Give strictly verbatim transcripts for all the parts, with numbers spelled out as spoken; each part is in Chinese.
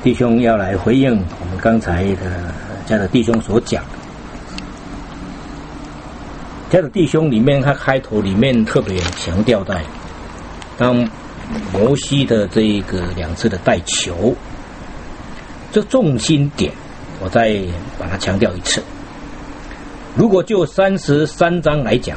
弟兄要来回应我们刚才的家的弟兄所讲。家的弟兄里面，他开头里面特别强调在当摩西的这一个两次的带球，这重心点，我再把它强调一次。如果就三十三章来讲，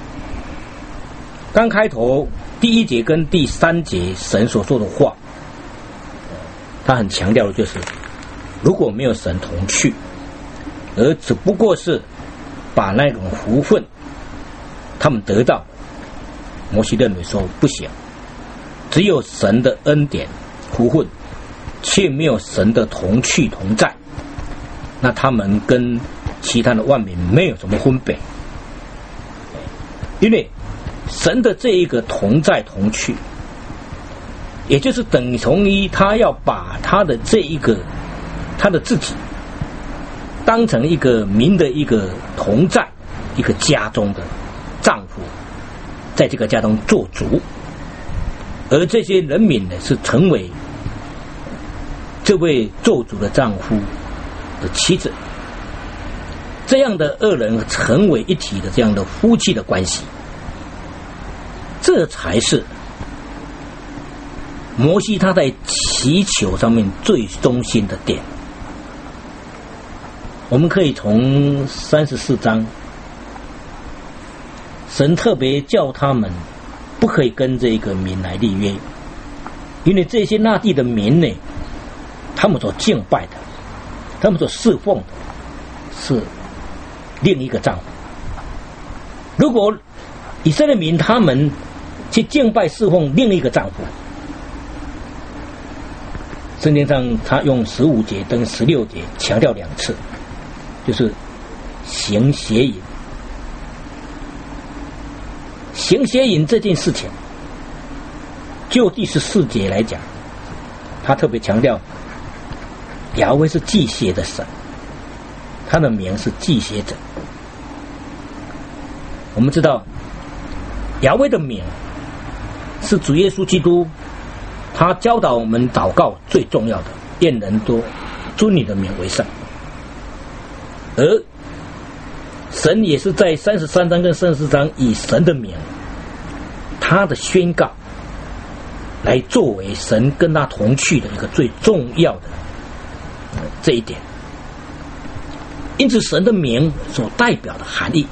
刚开头第一节跟第三节神所说的话，他很强调的就是，如果没有神同去，而只不过是把那种福分他们得到，摩西认为说不行，只有神的恩典福分，却没有神的同去同在，那他们跟其他的万民没有什么分别。因为神的这一个同在同去，也就是等同于他要把他的这一个他的自己当成一个民的一个同在，一个家中的丈夫，在这个家中做主，而这些人民呢是成为这位做主的丈夫的妻子，这样的二人成为一体的这样的夫妻的关系，这才是摩西他在祈求上面最中心的点。我们可以从三十四章，神特别叫他们不可以跟这个民来立约，因为这些那地的民呢，他们所敬拜的，他们所侍奉的是另一个丈夫。如果以色列民他们去敬拜侍奉另一个丈夫，圣经上他用十五节跟十六节强调两次，就是行邪淫。行邪淫这件事情，就第十四节来讲，他特别强调雅威是祭邪的神，他的名是祭邪者。我们知道雅威的名是主耶稣基督他教导我们祷告最重要的，愿人都尊你的名为圣。而神也是在三十三章跟三十四章以神的名他的宣告来作为神跟他同去的一个最重要的这一点。因此神的名所代表的含义，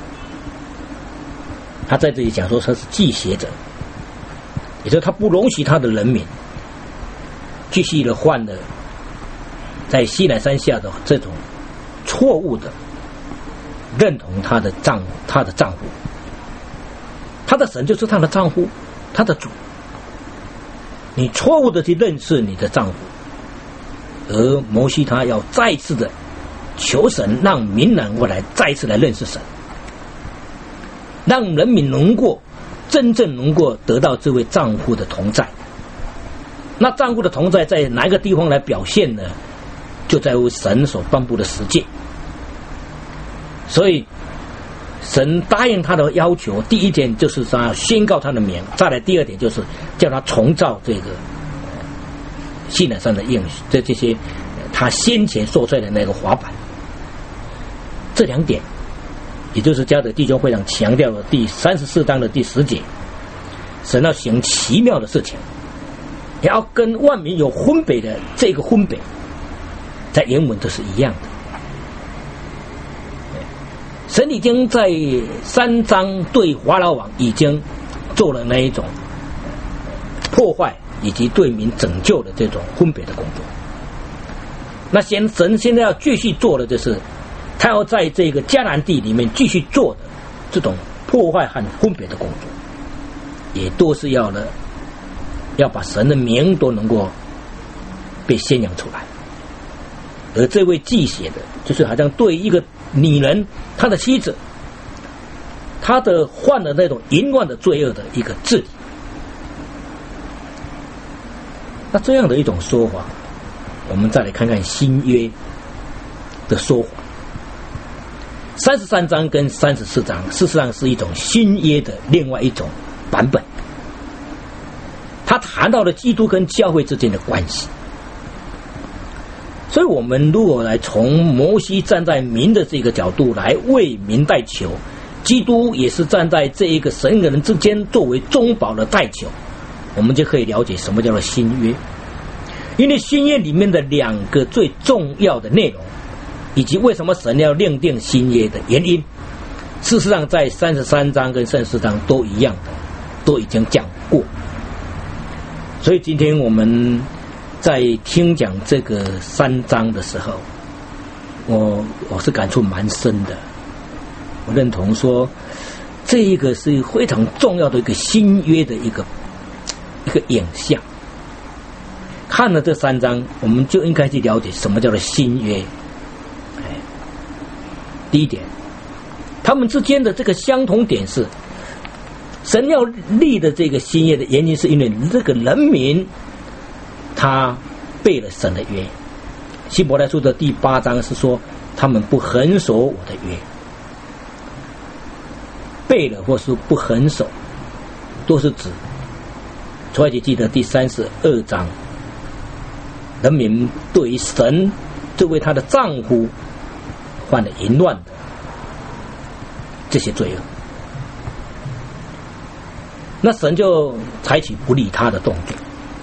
他在这里讲说他是祭邪者，也就是他不容许他的人民继续的犯了在西乃山下的这种错误的认同他的丈夫，他的丈夫，他的神就是他的丈夫，他的主。你错误的去认识你的丈夫，而摩西他要再次的求神，让民能够来再次来认识神，让人民能够真正能够得到这位丈夫的同在。那丈夫的同在在哪一个地方来表现呢？就在于神所颁布的十诫。所以神答应他的要求，第一点就是他宣告他的名，再来第二点就是叫他重造这个西乃山的应许，这这些他先前说出来的那个法版。这两点也就是加的弟兄会长强调的第三十四章的第十节，神要行奇妙的事情，也要跟万民有分别的这个分别，在原文都是一样的。神已经在三章对法老王已经做了那一种破坏以及对民拯救的这种分别的工作。那先神现在要继续做的就是他要在这个迦南地里面继续做的这种破坏和分别的工作，也都是要了要把神的名都能够被宣扬出来。而这位祭邪的就是好像对一个女人她的妻子，她的犯了那种淫乱的罪恶的一个治理。那这样的一种说法，我们再来看看新约的说法。三十三章跟三十四章事实上是一种新约的另外一种版本，他谈到了基督跟教会之间的关系。 所以我们如果来从摩西站在民的这个角度来为民代求，基督也是站在这一个神跟人之间作为中保的代求，我们就可以了解什么叫做新约。因为新约里面的两个最重要的内容，以及为什么神要另定新约的原因，事实上在三十三章跟三十四章都一样的，都已经讲过。所以今天我们在听讲这个三章的时候，我我是感触蛮深的。我认同说，这一个是非常重要的一个新约的一个一个影像。看了这三章，我们就应该去了解什么叫做新约。哎，第一点，他们之间的这个相同点是，神要立的这个新约的原因，是因为这个人民他背了神的约。希伯来书的第八章是说，他们不恒守我的约。背了或是不恒守，都是指出埃及记的第三十二章，人民对于神这位他的丈夫犯了淫乱的这些罪恶，那神就采取不理他的动作。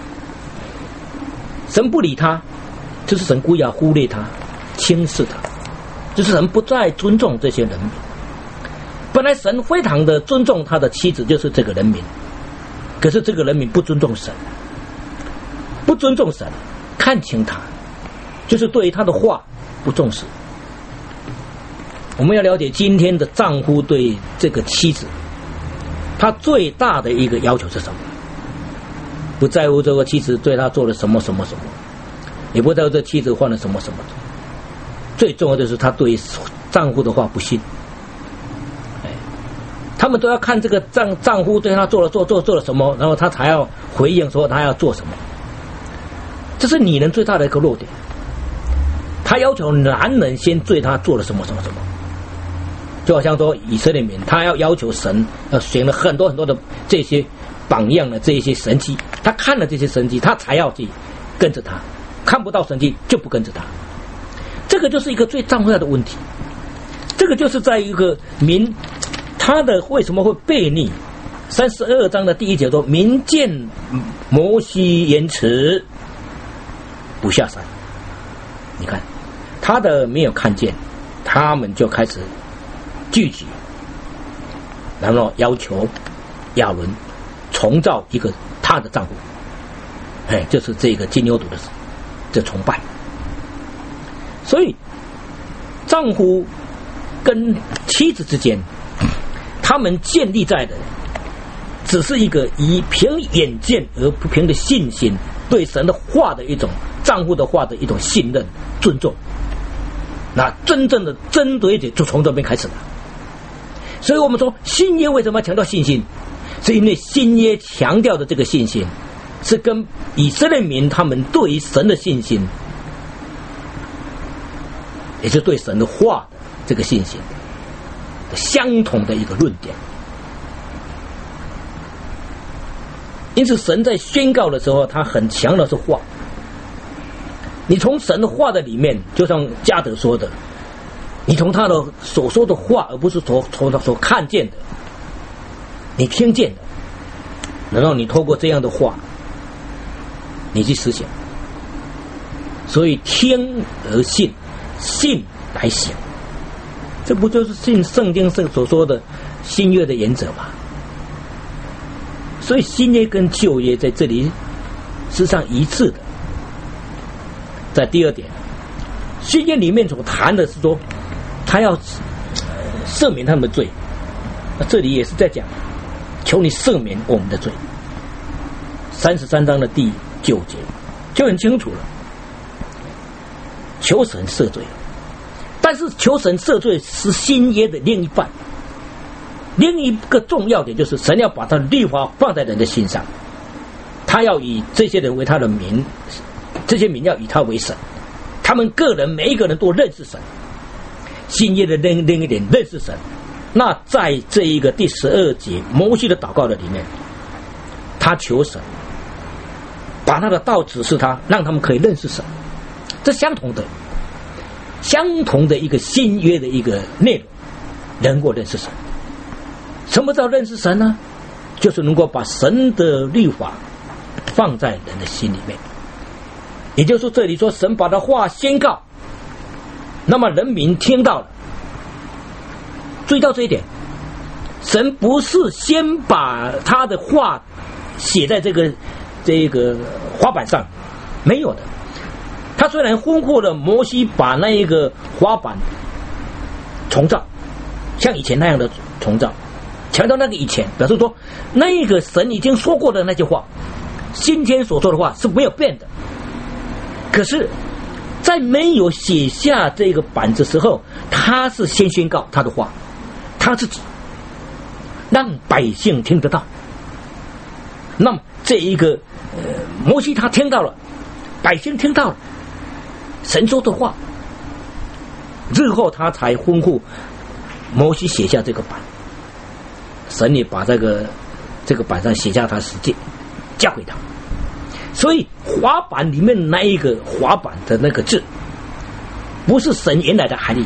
神不理他，就是神故意要忽略他、轻视他，就是神不再尊重这些人民。本来神非常的尊重他的妻子，就是这个人民，可是这个人民不尊重神，不尊重神，看轻他，就是对他的话不重视。我们要了解今天的丈夫对这个妻子，他最大的一个要求是什么？不在乎这个妻子对他做了什么什么什么，也不在乎这妻子犯了什么什么，最重要的是他对丈夫的话不信。他们都要看这个丈丈夫对他做了做做做了什么，然后他才要回应说他要做什么。这是女人最大的一个弱点，他要求男人先对他做了什么什么什么，就好像说以色列民，他要要求神要选了很多很多的这些榜样的这一些神迹，他看了这些神迹，他才要去跟着他，看不到神迹就不跟着他。这个就是一个最重要的问题，这个就是在一个民。他的为什么会悖逆？三十二章的第一节说：“民见摩西言辞，不下山。”你看，他的没有看见，他们就开始聚集，然后要求亚伦重造一个他的丈夫。哎，就是这个金牛犊的这崇拜。所以，丈夫跟妻子之间。他们建立在的只是一个以凭眼见而不凭的信心，对神的话的一种丈夫的话的一种信任尊重。那真正的针对点就从这边开始了。所以我们说新约为什么要强调信心，是因为新约强调的这个信心是跟以色列民他们对于神的信心，也是对神的话的这个信心相同的一个论点。因此神在宣告的时候，他很强的是话。你从神的话的里面，就像加德说的，你从他的所说的话，而不是从从他所看见的，你听见的，然后你透过这样的话你去思想。所以听而信，信来行，这不就是信圣经所说的新约的原则吗？所以新约跟旧约在这里实际上一致的。在第二点，新约里面所谈的是说他要赦免他们的罪，那这里也是在讲求你赦免我们的罪。三十三章的第九节就很清楚了，求神赦罪。但是求神赦罪是新约的另一半，另一个重要点就是神要把他的律法放在人的心上，他要以这些人为他的民，这些民要以他为神，他们个人每一个人都认识神。新约的另另一点认识神，那在这一个第十二节摩西的祷告的里面，他求神把他的道指示他，让他们可以认识神。 这相同的，相同的一个新约的一个内容，能够认识神。什么叫认识神呢？就是能够把神的律法放在人的心里面。也就是说，这里说神把他话宣告，那么人民听到了。注意到这一点，神不是先把他的话写在这个这个花板上，没有的。他虽然吩咐了摩西把那一个花板重造，像以前那样的重造，强调那个以前，表示说那个神已经说过的那句话，今天所说的话是没有变的。可是在没有写下这个板子时候，他是先宣告他的话，他自己让百姓听得到。那么这一个呃摩西他听到了，百姓听到了神说的话，日后他才吩咐摩西写下这个板，神也把这个这个板上写下他十诫，交给他。所以滑板里面那一个滑板的那个字，不是神原来的含义。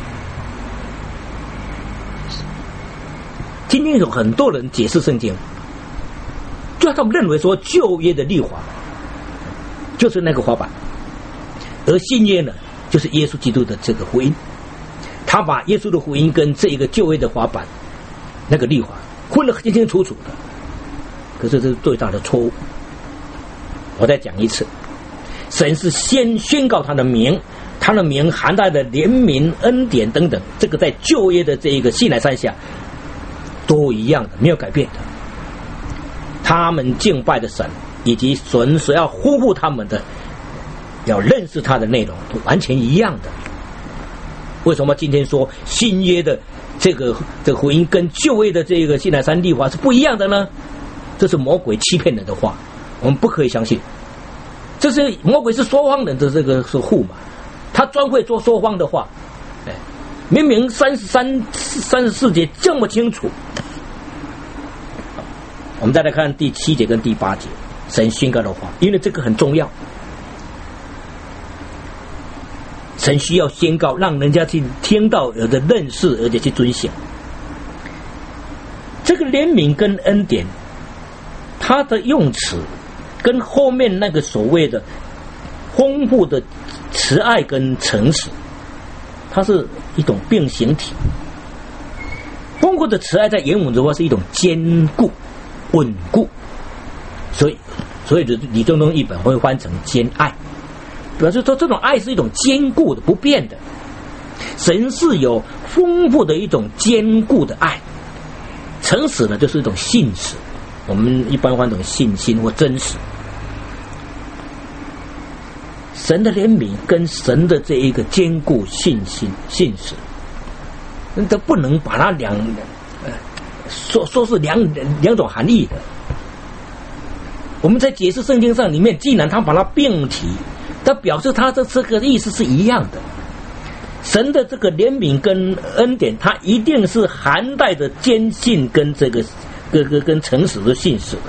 今天有很多人解释圣经，就他们认为说旧约的律法就是那个滑板，而新约呢就是耶稣基督的这个福音，他把耶稣的福音跟这一个旧约的滑板那个律法混得清清楚楚的，可是这是最大的错误。我再讲一次，神是先宣告他的名，他的名含带的怜悯、恩典等等，这个在旧约的这一个西乃山下都一样的，没有改变的。他们敬拜的神以及神所要呼呼他们的要认识他的内容都完全一样的。为什么今天说新约的这个这个福音跟旧约的这个西乃山律法是不一样的呢？这是魔鬼欺骗人的话，我们不可以相信。这是魔鬼是说谎人的这个是护嘛，他专会做说谎的话。哎，明明三十三三十四节这么清楚。我们再来看第七节跟第八节，神宣告的话，因为这个很重要。神需要宣告，让人家去听到，有的认识，而且去遵行。这个怜悯跟恩典，它的用词跟后面那个所谓的丰富的慈爱跟诚实，它是一种并行体。丰富的慈爱在原文的话是一种坚固、稳固，所以所以李宗东译本会翻成坚爱，表示说这种爱是一种坚固的、不变的。神是有丰富的一种坚固的爱，诚实呢就是一种信实，我们一般翻成信心或真实。神的怜悯跟神的这一个坚固信心信实，这不能把它两呃说说是两两种含义的。我们在解释圣经上里面，既然他把它并提，它表示它的这个意思是一样的。神的这个怜悯跟恩典，它一定是含带着坚信跟这个跟跟跟诚实的信实的。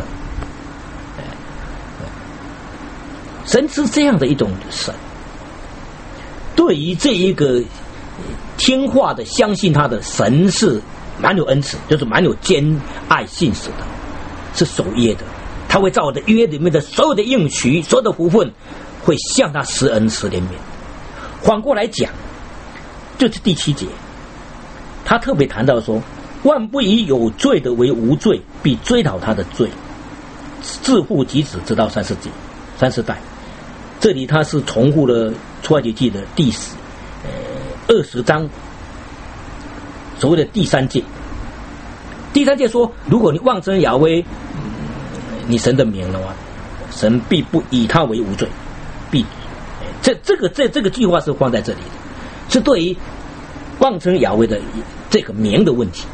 神是这样的一种神，对于这一个听话的、相信他的神是蛮有恩慈，就是蛮有坚爱信实的，是守约的。他会在我的约里面的所有的应许、所有的福分，会向他施恩施怜悯。反过来讲，就是第七节，他特别谈到说，万不以有罪的为无罪，必追讨他的罪，自父及子，直到三四节、三四代。这里他是重复了出埃及记的第十呃二十章所谓的第三诫。第三诫说，如果你妄称亚威、嗯、你神的名的话，神必不以他为无罪，必这这个这这个句话是放在这里的，是对于妄称亚威的这个名的问题。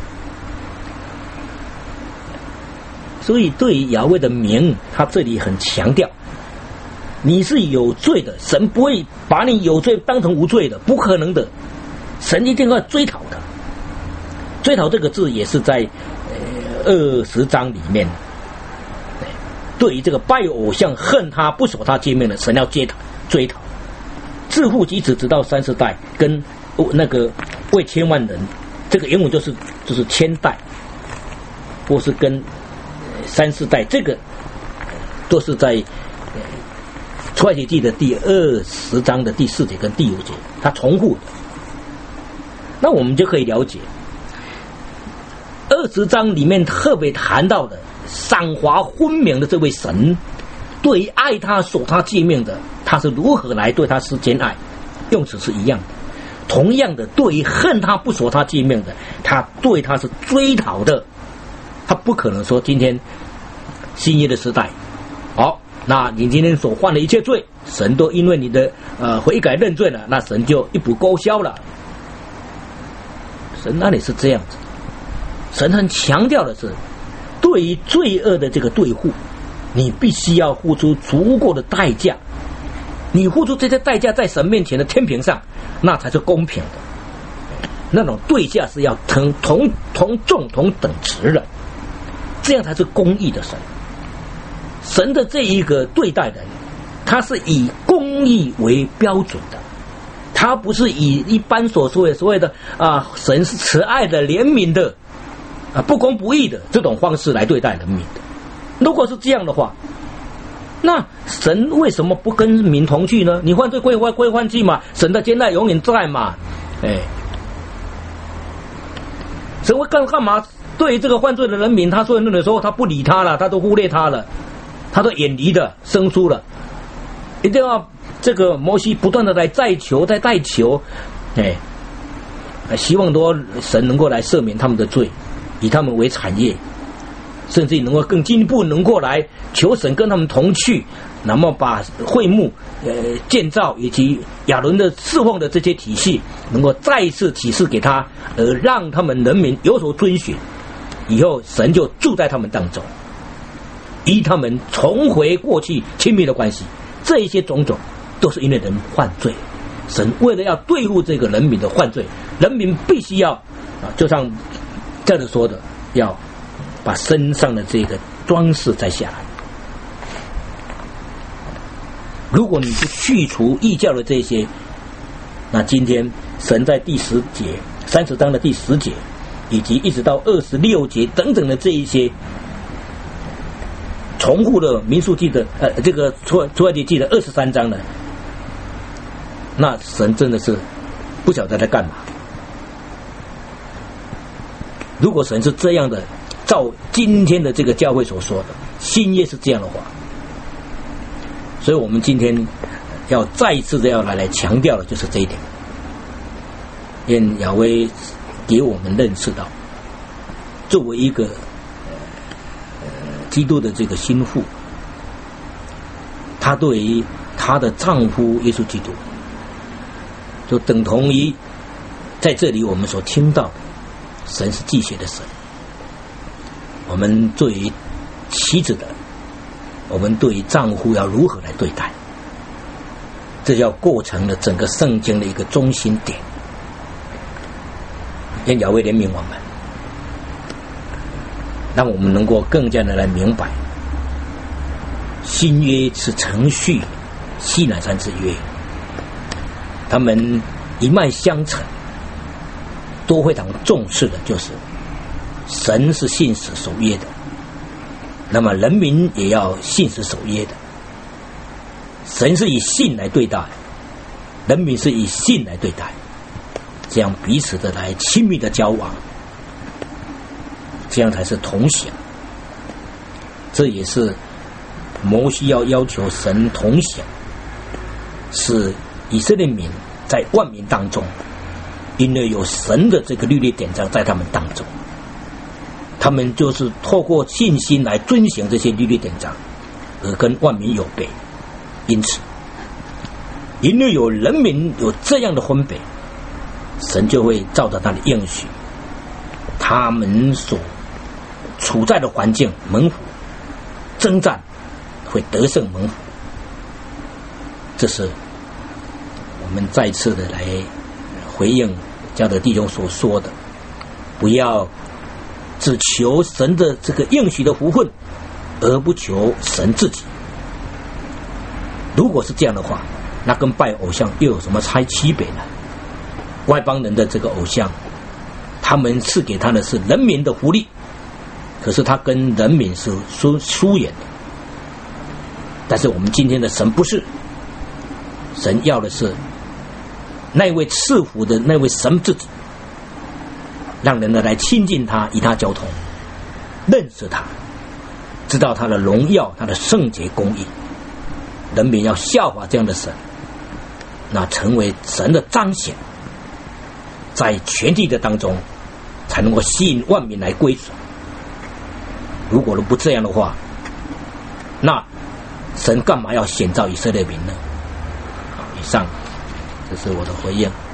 所以对于亚威的名，他这里很强调，你是有罪的，神不会把你有罪当成无罪的，不可能的，神一定要追讨的。追讨这个字也是在呃二十章里面，对于这个拜偶像、恨他、不守他诫命的，神要追讨追讨。 自父及子直到三四代，跟那个为千万人，这个原文就是就是千代，或是跟三四代，这个都是在出埃及记的第二十章的第四节跟第五节，它重复的。那我们就可以了解，二十章里面特别谈到的赏罚分明的这位神，对于爱他守他诫命的，他是如何来对他施兼爱，用词是一样的。同样的，对于恨他不守他诫命的，他对他是追讨的。他不可能说今天新约的时代，好，那你今天所犯的一切罪，神都因为你的呃悔改认罪了，那神就一笔勾销了。神哪里是这样子？神很强调的是，对于罪恶的这个对付，你必须要付出足够的代价。你付出这些代价，在神面前的天平上，那才是公平的。那种对价是要同同同重同等值的，这样才是公义的神。神的这一个对待人，他是以公义为标准的，他不是以一般所说的所谓的啊，神是慈爱的、怜悯的啊，不公不义的这种方式来对待人民的。如果是这样的话，那神为什么不跟民同去呢？你犯罪归归归犯去嘛，神的兼爱永远在嘛。哎，神会干干嘛？对于这个犯罪的人民，他说的时候，他不理他了，他都忽略他了，他都远离的生疏了。一定要这个摩西不断的来再求，再代求，哎，希望多神能够来赦免他们的罪，以他们为产业。甚至能够更进一步，能够来求神跟他们同去，那么把会幕呃建造以及亚伦的侍奉的这些体系，能够再一次启示给他，而让他们人民有所遵循，以后神就住在他们当中，依他们重回过去亲密的关系。这一些种种都是因为人犯罪，神为了要对付这个人民的犯罪，人民必须要啊，就像这里说的，要把身上的这个装饰摘下来。如果你不去除异教的这些，那今天神在第十节、三十章的第十节，以及一直到二十六节等等的这一些重复的民数记的呃这个出出埃及记的二十三章呢，那神真的是不晓得在干嘛。如果神是这样的，照今天的这个教会所说的，新约是这样的话，所以我们今天要再一次的要来来强调的就是这一点。愿亚威给我们认识到，作为一个呃基督的这个心腹，她对于她的丈夫耶稣基督，就等同于在这里我们所听到的，神是忌邪的神。我们对于妻子的，我们对于丈夫要如何来对待，这要构成了整个圣经的一个中心点。愿亚威怜悯我们，让我们能够更加的来明白，新约是承续西乃山之约，他们一脉相承，都非常重视的就是神是信实守约的，那么人民也要信实守约的。神是以信来对待，人民是以信来对待，这样彼此的来亲密的交往，这样才是同享。这也是摩西要要求神同享，使以色列民在万民当中，因为有神的这个律例典章在他们当中，他们就是透过信心来遵行这些律例典章，而跟万民有别。因此，因为有人民有这样的分别，神就会照着他的应许，他们所处在的环境蒙福，征战会得胜蒙福。这是我们再次的来回应加德弟兄所说的，不要只求神的这个应许的福分，而不求神自己。如果是这样的话， 那跟拜偶像又有什么差区别呢？外邦人的这个偶像，他们赐给他的是人民的福利，可是他跟人民是疏疏远的。但是我们今天的神不是，神要的是那位赐福的那位神自己，让人呢来亲近他，与他交通，认识他，知道他的荣耀，他的圣洁公义。人民要效法这样的神，那成为神的彰显，在全地的当中才能够吸引万民来归属。如果不这样的话，那神干嘛要选召以色列民呢？以上这是我的回应。